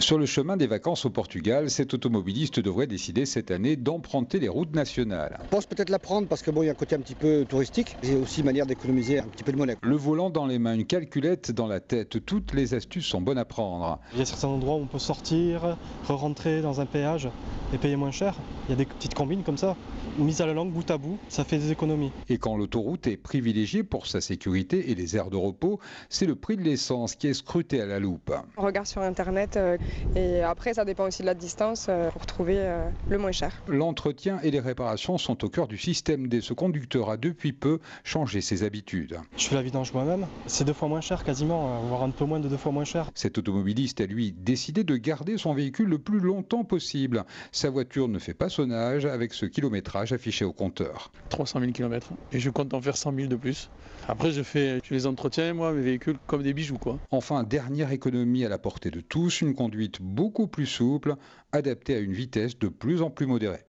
Sur le chemin des vacances au Portugal, cet automobiliste devrait décider cette année d'emprunter les routes nationales. Je pense peut-être la prendre parce que bon, il y a un côté un petit peu touristique. C'est aussi une manière d'économiser un petit peu de monnaie. Le volant dans les mains, une calculette dans la tête, toutes les astuces sont bonnes à prendre. Il y a certains endroits où on peut sortir, re-rentrer dans un péage et payer moins cher. Il y a des petites combines comme ça. Mise à la langue, bout à bout, ça fait des économies. Et quand l'autoroute est privilégiée pour sa sécurité et les aires de repos, c'est le prix de l'essence qui est scruté à la loupe. On regarde sur internet et après ça dépend aussi de la distance pour trouver le moins cher. L'entretien et les réparations sont au cœur du système D. Ce conducteur a depuis peu changé ses habitudes. Je fais la vidange moi-même, c'est 2 fois moins cher quasiment, voire un peu moins de 2 fois moins cher. Cet automobiliste a lui décidé de garder son véhicule le plus longtemps possible. Sa voiture ne fait pas son âge avec ce kilométrage affiché au compteur. 300 000 km et je compte en faire 100 000 de plus. Après je les entretiens moi, mes véhicules, comme des bijoux quoi. Enfin, dernière économie à la portée de tous, une conduite beaucoup plus souple, adaptée à une vitesse de plus en plus modérée.